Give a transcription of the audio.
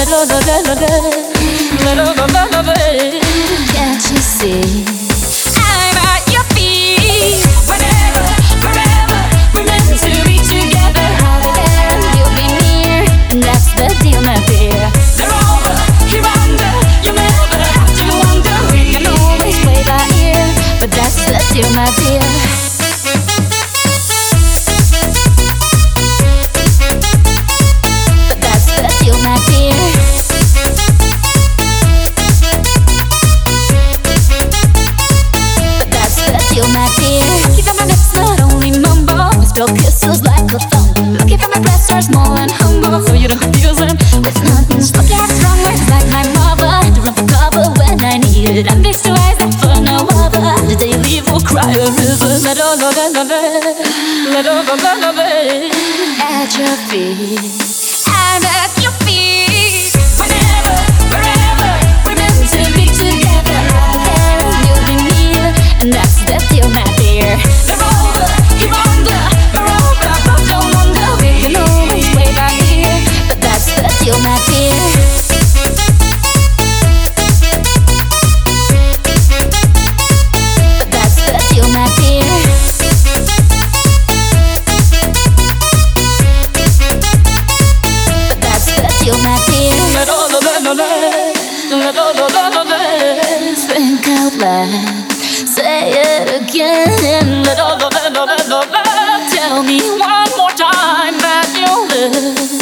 Can't you see? I'm at your feet. Whenever, wherever, we're meant to be together. I'll be there and you'll be near, and that's the deal, my dear. They're over, here under, you'll never have to wonder. We can always play by ear, but that's the deal, my dear. But that's the deal, my dear. My dear, looking for my lips, not only mumble. We spill kisses like a thumb. Looking for my breasts are small and humble, so you don't confuse them with nothing. Look at strong words like my mother, to run for cover when I need it. I'm fixed to eyes like for no other. The day you leave will cry a river. At your feet, I'm at your feet. Whenever, wherever, we're meant to be together. I'll be there and you'll be near, and that's the deal, my dear. They're over, here under, we're over, but don't wonder. We can always play by ear, but that's the deal, my dear. But that's the deal, my dear. But that's the deal, my dear. Think out loud. Say it again. Tell me one more time that you live.